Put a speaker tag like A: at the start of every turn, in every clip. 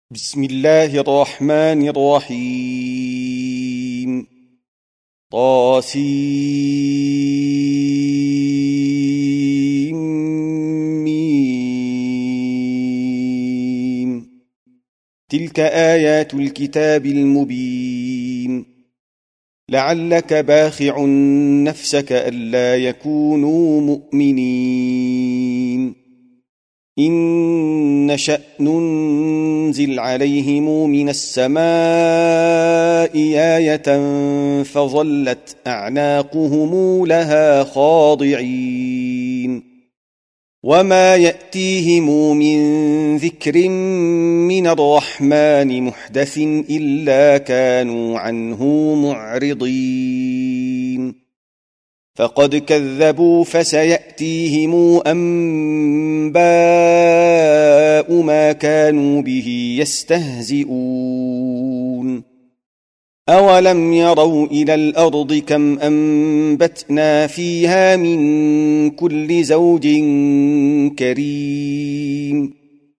A: بسم الله الرحمن الرحيم طاسيم تلك آيات الكتاب المبين لعلك باخع نفسك ألا يكونوا مؤمنين إن نشأ ننزل عليهم من السماء آية فظلت أعناقهم لها خاضعين وما يأتيهم من ذكر من الرحمن محدث إلا كانوا عنه معرضين فقد كذبوا فسيأتيهم أنباء ما كانوا به يستهزئون أولم يروا إلى الأرض كم أنبتنا فيها من كل زوج كريم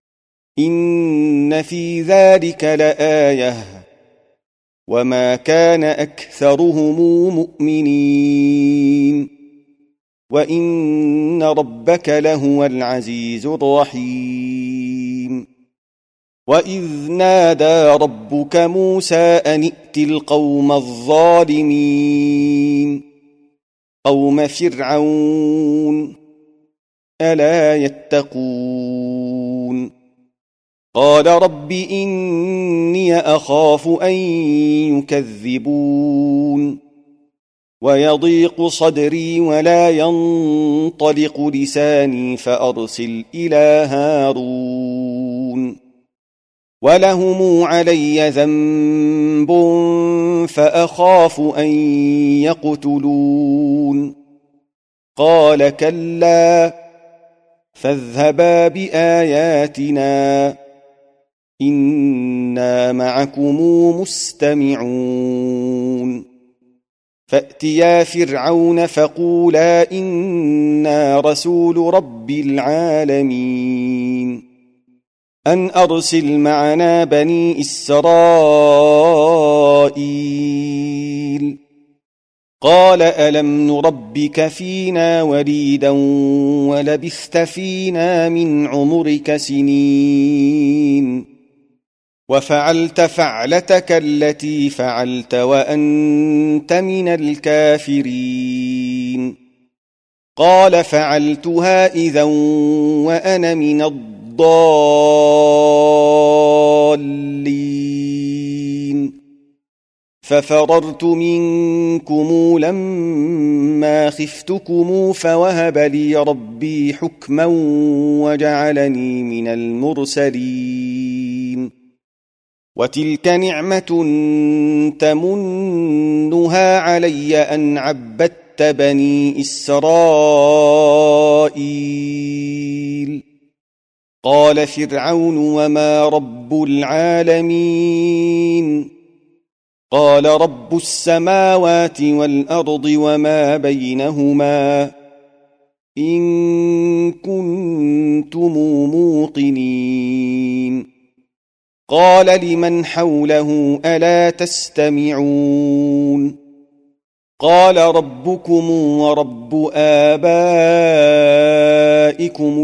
A: إن في ذلك لآية وما كان أكثرهم مؤمنين وإن ربك لهو العزيز الرحيم وإذ نادى ربك موسى أن ائت القوم الظالمين قوم فرعون ألا يتقون قال رب إني أخاف أن يكذبون ويضيق صدري ولا ينطلق لساني فأرسل إلى هارون ولهم علي ذنب فأخاف أن يقتلون قال كلا فاذهبا بآياتنا إنا معكم مستمعون فأتيا فرعون فقولا إنا رسول رب العالمين أن أرسل معنا بني إسرائيل قال ألم نربك فينا وليدا ولبثت فينا من عمرك سنين وفعلت فعلتك التي فعلت وأنت من الكافرين قال فعلتها إذا وأنا من الضالين ففررت منكم لما خفتكم فوهب لي ربي حكما وجعلني من المرسلين وتلك نعمة تمنها علي أن عبدت بني إسرائيل قال فرعون وما رب العالمين قال رب السماوات والأرض وما بينهما إن كنتم موقنين قال لمن حوله ألا تستمعون قال ربكم ورب آبائكم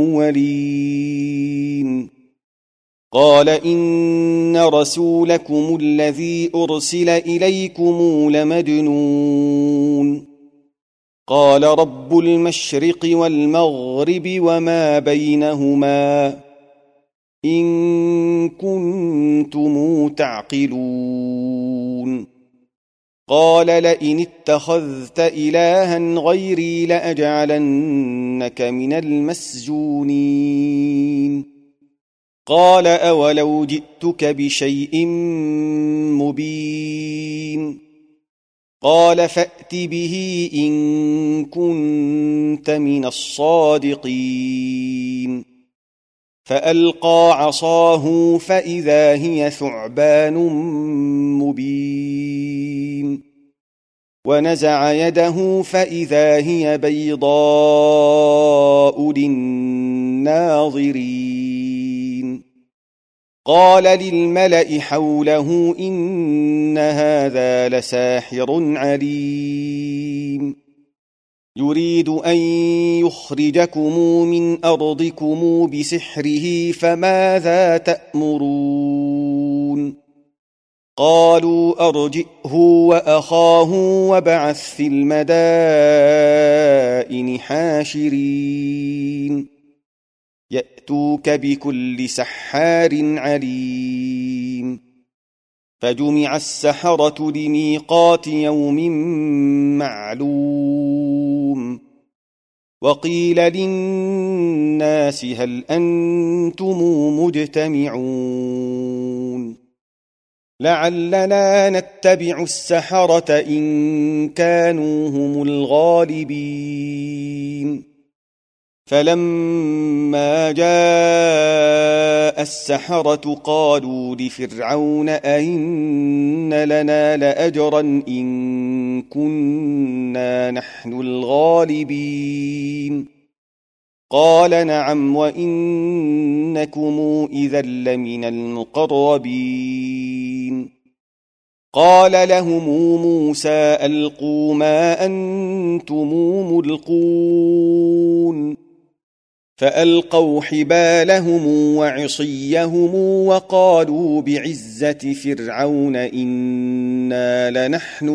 A: الأولين قال إن رسولكم الذي أرسل إليكم لمجنون قال رب المشرق والمغرب وما بينهما إن كنتم تعقلون قال لئن اتخذت إلها غيري لأجعلنك من المسجونين قال أولو جئتك بشيء مبين قال فأت به إن كنت من الصادقين فألقى عصاه فإذا هي ثعبان مبين ونزع يده فإذا هي بيضاء للناظرين قال للملأ حوله إن هذا لساحر عليم يريد أن يخرجكم من أرضكم بسحره فماذا تأمرون قالوا أرجئه وأخاه وابعث في المدائن حاشرين يأتوك بكل سحار عليم فجمع السحرة لميقات يوم معلوم وقيل للناس هل أنتم مجتمعون لعلنا نتبع السحرة إن كانوا هم الغالبين فلما جاء السحرة قالوا لفرعون أئن لنا لأجرا إن كنا نحن الغالبين قال نعم وإنكم إذا لمن المقربين قال لهم موسى ألقوا ما أنتم ملقون فألقوا حبالهم وعصيهم وقالوا بعزة فرعون إنا لنحن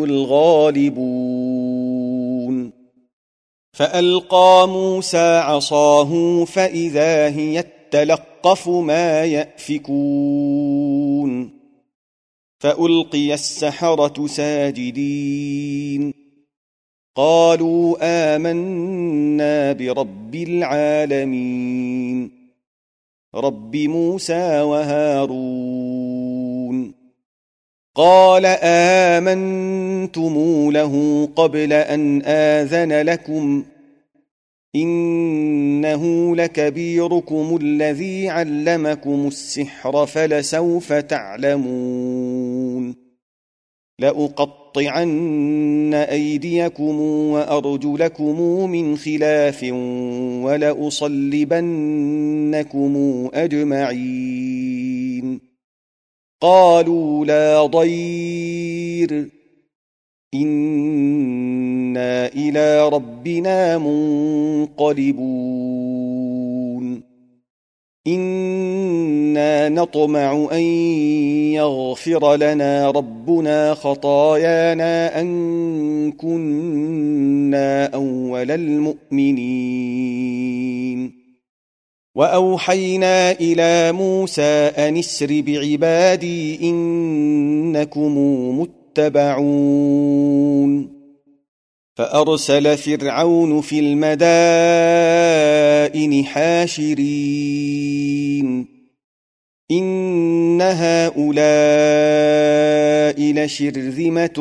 A: الغالبون فألقى موسى عصاه فإذا هي تلقف ما يأفكون فألقي السحرة ساجدين قالوا آمنا برب العالمين رب موسى وهارون قال آمنتم له قبل أن آذن لكم إنه لكبيركم الذي علمكم السحر فلسوف تعلمون لأقطعن أيديكم وأرجلكم من خلاف ولأصلبنكم أجمعين قالوا لا ضير إنا إلى ربنا منقلبون إنا نطمع أن يغفر لنا ربنا خطايانا أن كنا أول المؤمنين وأوحينا إلى موسى أن اسر بعبادي إنكم متبعون فأرسل فرعون في المدائن حاشرين إن هؤلاء لشرذمة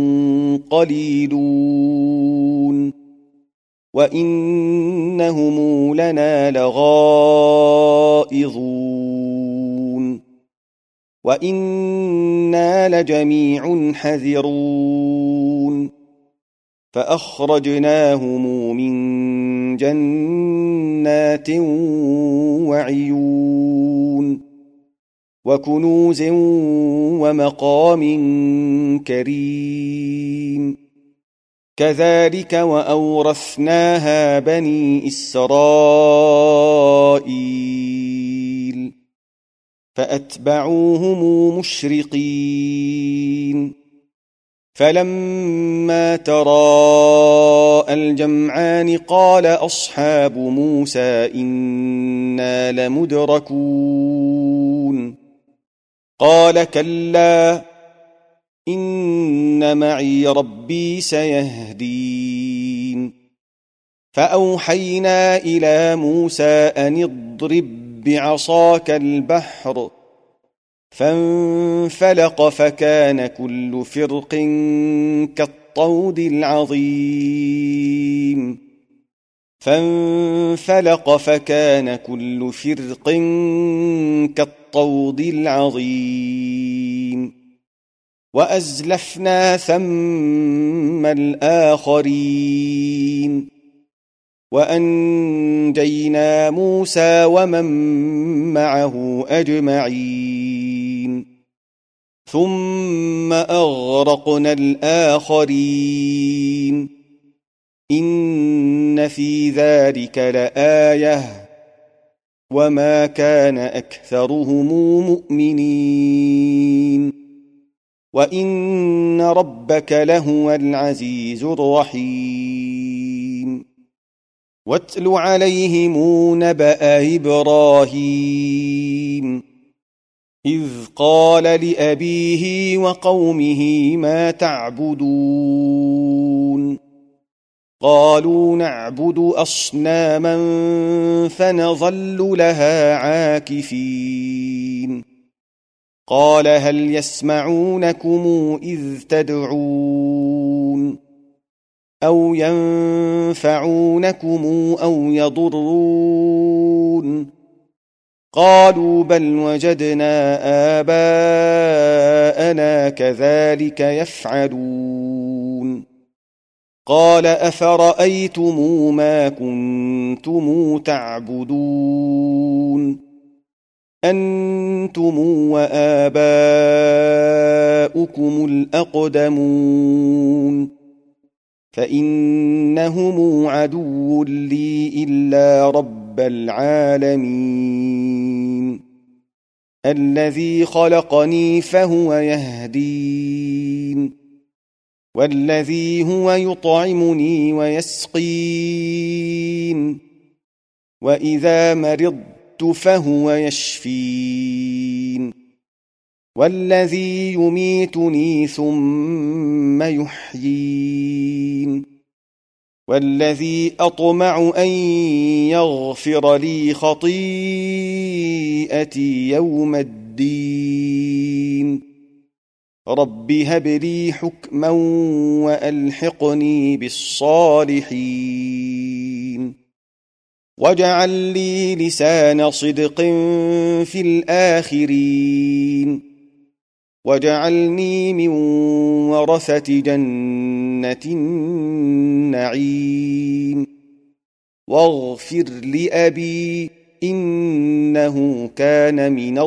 A: قليلون وإنهم لنا لغائظون وإنا لجميع حذرون فأخرجناهم من جنات وعيون وكنوز ومقام كريم كذلك وأورثناها بني إسرائيل فأتبعوهم مشرقين فلما تراءى الجمعان قال أصحاب موسى إنا لمدركون قال كلا إن معي ربي سيهدين فأوحينا إلى موسى أن اضرب بعصاك البحر فانفلق فكان كل فرق كالطود العظيم فانفلق فكان كل فرق كالطود العظيم وأزلفنا ثم الآخرين وأنجينا موسى ومن معه أجمعين ثم أغرقنا الآخرين إن في ذلك لآية وما كان أكثرهم مؤمنين وإن ربك لهو العزيز الرحيم واتل عليهم نبأ إبراهيم إذ قال لأبيه وقومه ما تعبدون قالوا نعبد أصناما فنظل لها عاكفين قال هل يسمعونكم إذ تدعون أو ينفعونكم أو يضرون قالوا بل وجدنا آباءنا كذلك يفعلون قال أفرأيتم ما كنتم تعبدون أنتم وآباؤكم الأقدمون فإنهم عدو لي إلا رب العالمين الذي خلقني فهو يهدين والذي هو يطعمني ويسقين وإذا مرضت فهو يشفين والذي يميتني ثم يحيين والذي أطمع أن يغفر لي خطيئتي يوم الدين رب هب لي حكما وألحقني بالصالحين واجعل لي لسان صدق في الآخرين واجعلني من ورثة جنة النعيم واغفر لأبي إنه كان من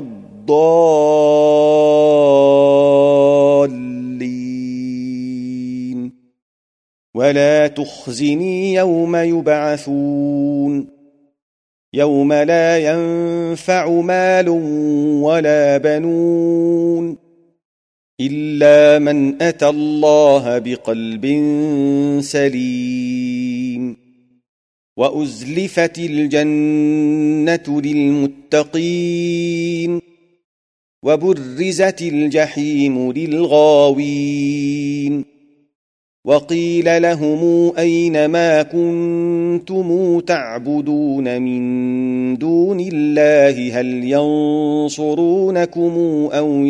A: الضالين ولا تخزني يوم يبعثون يوم لا ينفع مال ولا بنون إلا من أتى الله بقلب سليم وأزلفت الجنة للمتقين وبرزت الجحيم للغاوين وقيل لهم أين ما كنتم تعبدون من دون الله هل ينصرونكم أو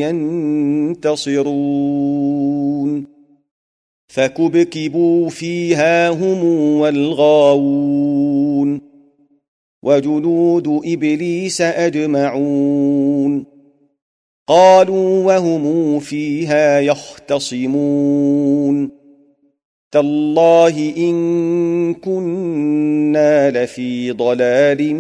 A: ينتصرون فكبكبوا فيها هم والغاوون وجنود إبليس أجمعون قالوا وهم فيها يختصمون تالله إن كنا لفي ضلال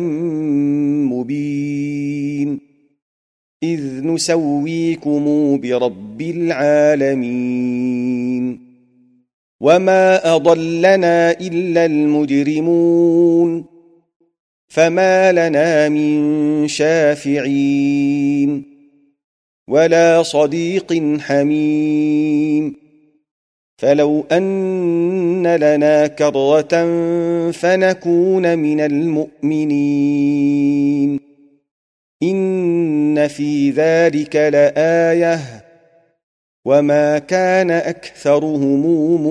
A: مبين إذ نسويكم برب العالمين وما أضلنا إلا المجرمون فما لنا من شافعين ولا صديق حميم فلو أن لنا كرة فنكون من المؤمنين إن في ذلك لآية وما كان أكثرهم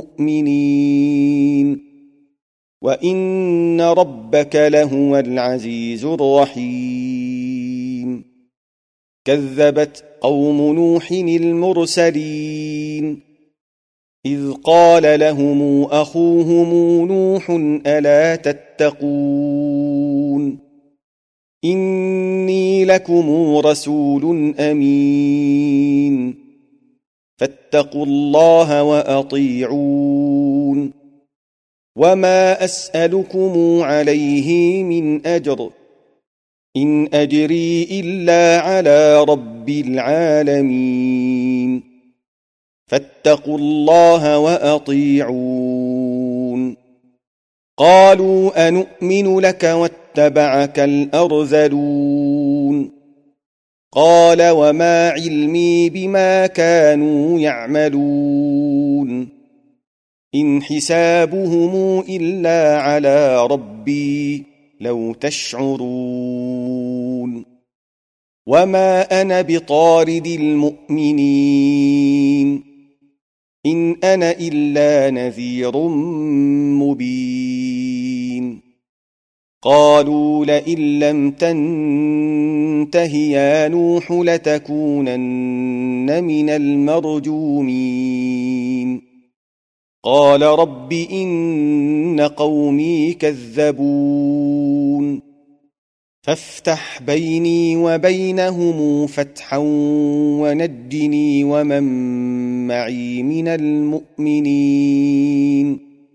A: مؤمنين وإن ربك لهو العزيز الرحيم كذبت قوم نوح المرسلين إذ قال لهم أخوهم نوح ألا تتقون إني لكم رسول أمين فاتقوا الله وأطيعون وما أسألكم عليه من أجر إن أجري إلا على رب العالمين فاتقوا الله وأطيعون قالوا أنؤمن لك واتبعك الأرذلون قال وما علمي بما كانوا يعملون إن حسابهم إلا على ربي لو تشعرون وما أنا بطارد المؤمنين إن أنا إلا نذير مبين قالوا لئن لم تنته يا نوح لتكونن من المرجومين قال رب إن قومي كذبون فافتح بيني وبينهم فتحا ونجني ومن معي من المؤمنين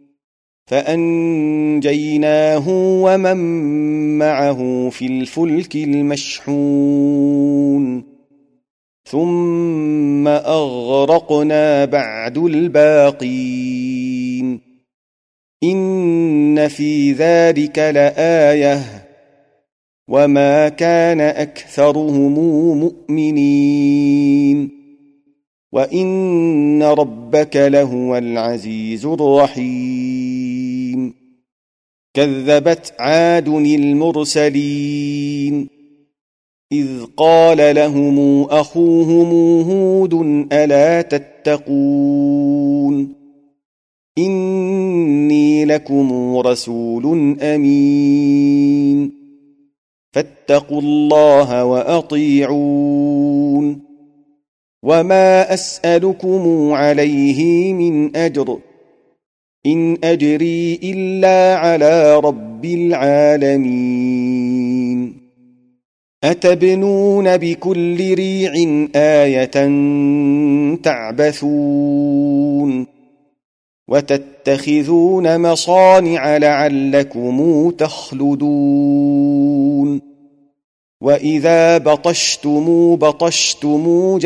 A: فأنجيناه ومن معه في الفلك المشحون ثم أغرقنا بعد الباقين إن في ذلك لآية وما كان أكثرهم مؤمنين وإن ربك لهو العزيز الرحيم كذبت عاد المرسلين إذ قال لهم أخوهم هود ألا تتقون إني لكم رسول أمين فاتقوا الله وأطيعون وما أسألكم عليه من أجر إن أجري إلا على رب العالمين أتبنون بكل ريع آية تعبثون وتتخذون مصانع لعلكم تخلدون وإذا بطشتم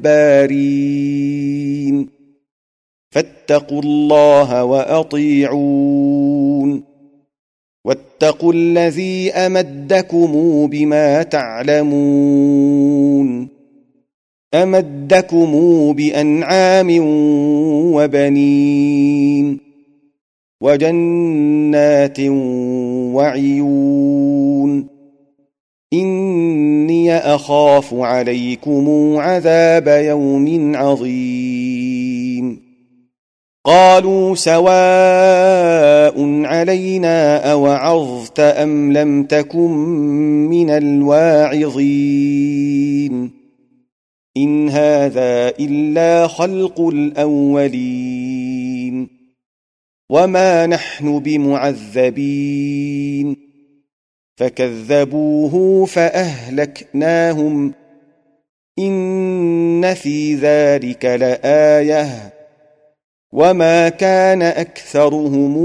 A: جبارين فاتقوا الله وأطيعون واتقوا الذي أمدكم بما تعلمون أمدكم بأنعام وبنين وجنات وعيون إني أخاف عليكم عذاب يوم عظيم قالوا سواء علينا أوعظت أم لم تكن من الواعظين إن هذا إلا خلق الأولين وما نحن بمعذبين فكذبوه فأهلكناهم إن في ذلك لآية وما كان أكثرهم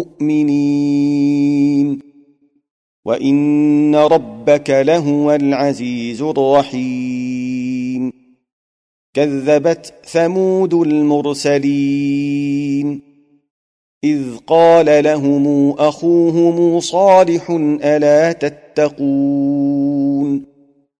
A: مؤمنين وإن ربك لهو العزيز الرحيم كذبت ثمود المرسلين إذ قال لهم أخوهم صالح ألا تتقون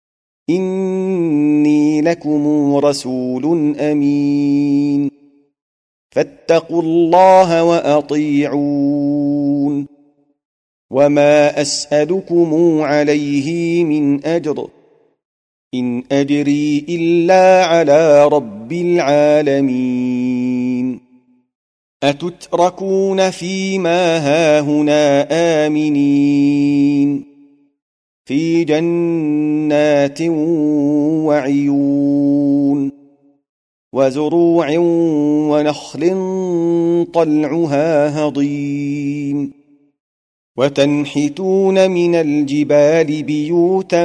A: إني لكم رسول أمين فاتقوا الله وأطيعون وما أسألكم عليه من أجر إن أجري إلا على رب العالمين أتتركون فيما هاهنا آمنين في جنات وعيون وزروع ونخل طلعها هضيم وتنحتون من الجبال بيوتا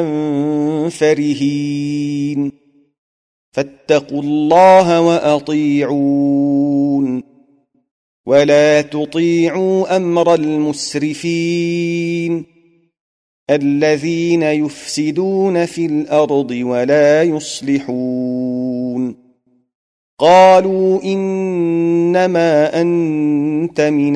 A: فرهين فاتقوا الله وأطيعون ولا تطيعوا أمر المسرفين الذين يفسدون في الأرض ولا يصلحون قالوا إنما أنت من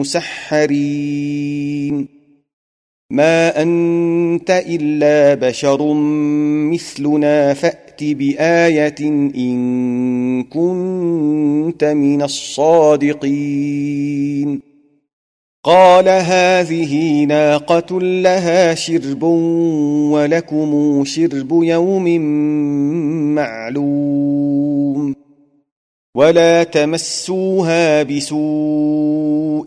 A: المسحرين ما أنت إلا بشر مثلنا فأت بآية إن كنت من الصادقين قال هذه ناقة لها شرب ولكم شرب يوم معلوم ولا تمسوها بسوء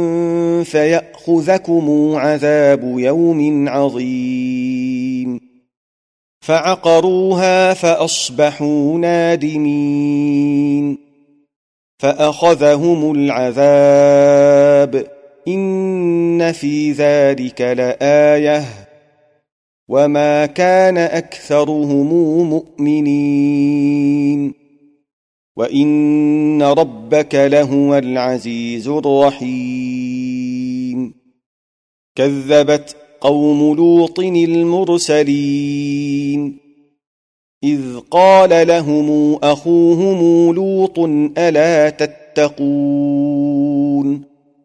A: فيأخذكم عذاب يوم عظيم فعقروها فأصبحوا نادمين فأخذهم العذاب إن في ذلك لآية وما كان أكثرهم مؤمنين وإن ربك لهو العزيز الرحيم كذبت قوم لوط المرسلين إذ قال لهم أخوهم لوط ألا تتقون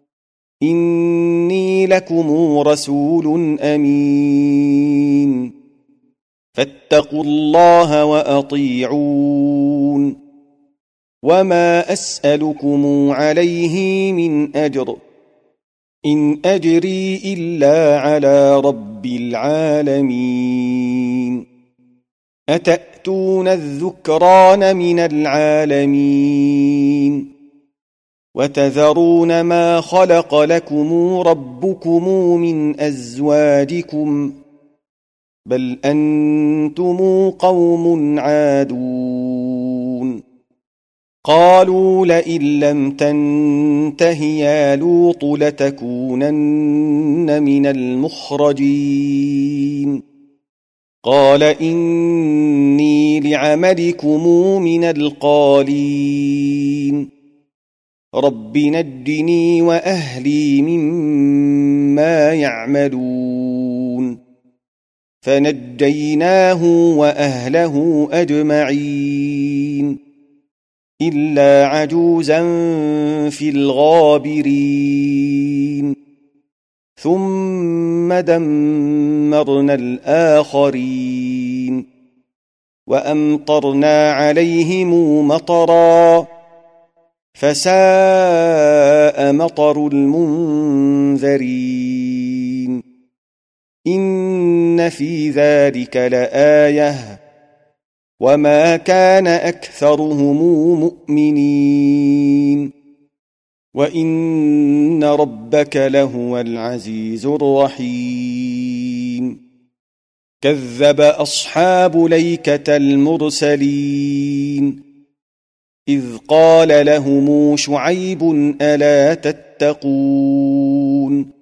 A: إني لكم رسول أمين فاتقوا الله وأطيعون وما أسألكم عليه من أجر إن أجري إلا على رب العالمين أتأتون الذكران من العالمين وتذرون ما خلق لكم ربكم من أزواجكم بل أنتم قوم عادون قالوا لئن لم تنته يا لوط لتكونن من المخرجين قال إني لعملكم من القالين رب نجني وأهلي مما يعملون فنجيناه وأهله أجمعين إلا عجوزا في الغابرين ثم دمرنا الآخرين وأمطرنا عليهم مطرا فساء مطر المنذرين إن في ذلك لآية وما كان أكثرهم مؤمنين وإن ربك لهو العزيز الرحيم كذب أصحاب ليكة المرسلين إذ قال لهم شعيب ألا تتقون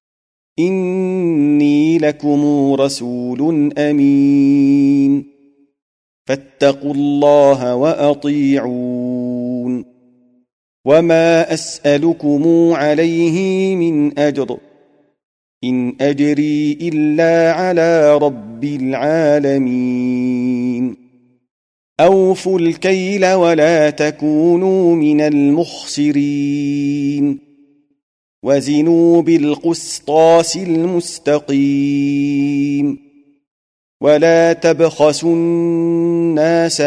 A: إني لكم رسول أمين فاتقوا الله وأطيعون وما أسألكم عليه من أجر إن أجري إلا على رب العالمين أوفوا الكيل ولا تكونوا من المخسرين وزنوا بالقسطاس المستقيم ولا تبخسوا الناس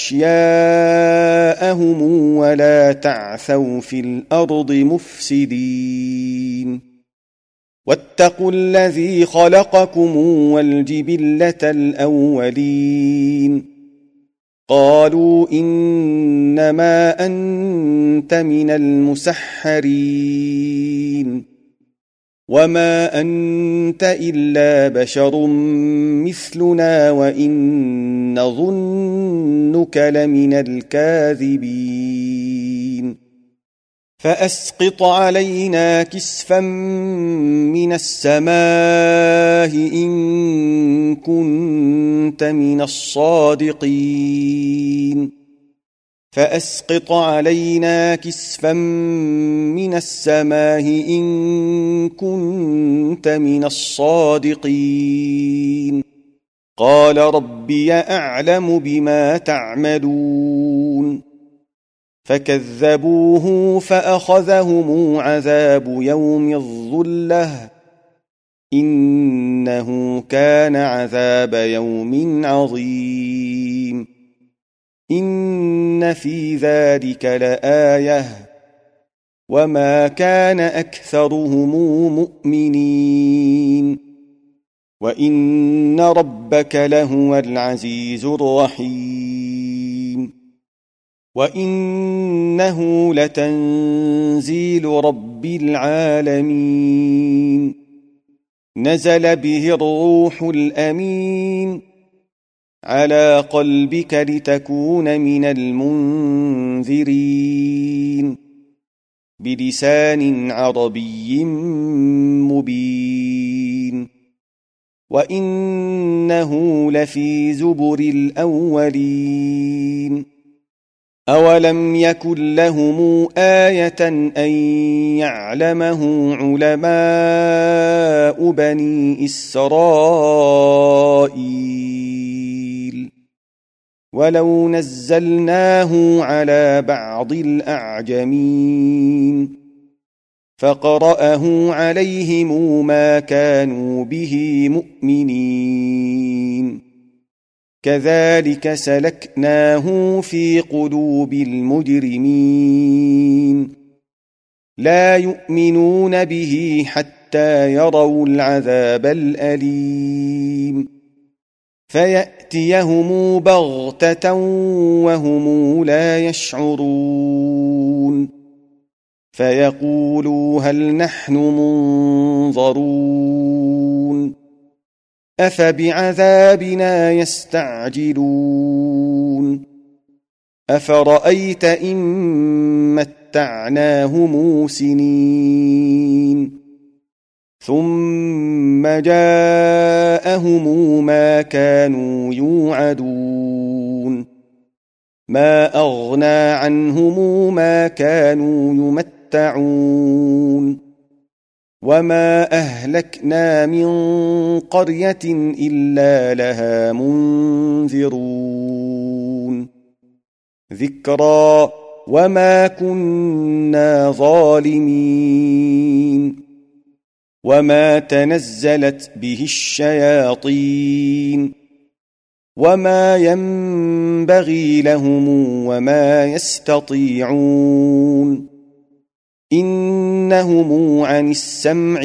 A: أشياءهم ولا تعثوا في الأرض مفسدين واتقوا الذي خلقكم والجبلة الأولين قالوا إنما أنت من المسحرين وما أنت إلا بشر مثلنا وإن نظنك لمن الكاذبين فأسقط علينا كسفا من السماء إن كنت من الصادقين فأسقط علينا كسفا من السماء إن كنت من الصادقين قال ربي أعلم بما تعملون فكذبوه فأخذهم عذاب يوم الظلة إنه كان عذاب يوم عظيم إن في ذلك لآية وما كان أكثرهم مؤمنين وإن ربك لهو العزيز الرحيم وإنه لتنزيل رب العالمين نزل به الروح الأمين على قلبك لتكون من المنذرين بلسان عربي مبين وإنه لفي زبر الأولين أولم يكن لهم آية أن يعلمه علماء بني إسرائيل ولو نزلناه على بعض الأعجمين فقرأه عليهم ما كانوا به مؤمنين كذلك سلكناه في قلوب المجرمين لا يؤمنون به حتى يروا العذاب الأليم فيأتيهم بغتة وهم لا يشعرون فيقولوا هل نحن منظرون أفبعذابنا يستعجلون أفرأيت إن متعناهم سنين ثم جاءهم ما كانوا يوعدون ما أغنى عنهم ما كانوا يمتعون وما أهلكنا من قرية إلا لها منذرون ذكرى وما كنا ظالمين وما تنزلت به الشياطين وما ينبغي لهم وما يستطيعون إنهم عن السمع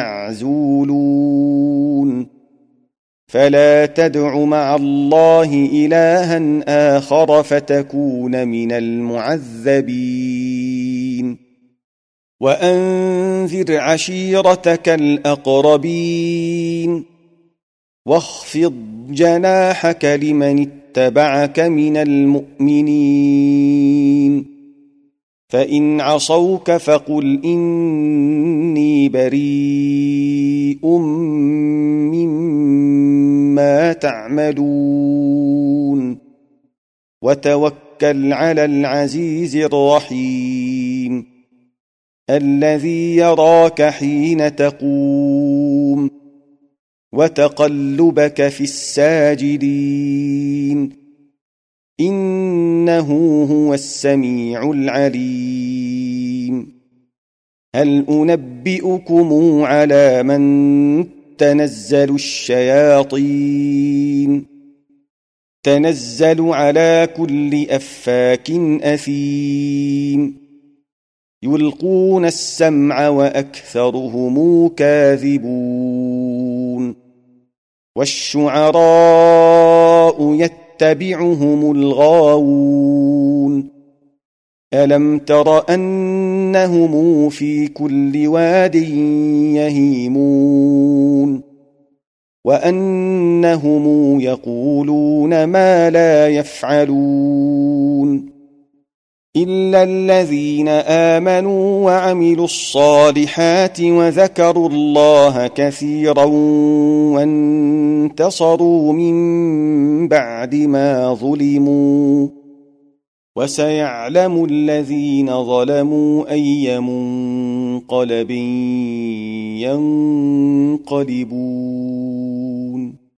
A: لمعزولون فلا تدع مع الله إلها آخر فتكون من المعذبين وأنذر عشيرتك الأقربين واخفض جناحك لمن اتبعك من المؤمنين فإن عصوك فقل إني بريء مما تعملون وتوكل على العزيز الرحيم الذي يراك حين تقوم وتقلبك في الساجدين إنه هو السميع العليم هل أنبئكم على من تنزل الشياطين تنزل على كل أفاك أثيم يلقون السمع وأكثرهم كاذبون والشعراء يتبعهم الغاوون ألم تر أنهم في كل واد يهيمون وأنهم يقولون ما لا يفعلون إلا الذين آمنوا وعملوا الصالحات وذكروا الله كثيرا وانتصروا من بعد ما ظلموا وسيعلم الذين ظلموا أي منقلب ينقلبون.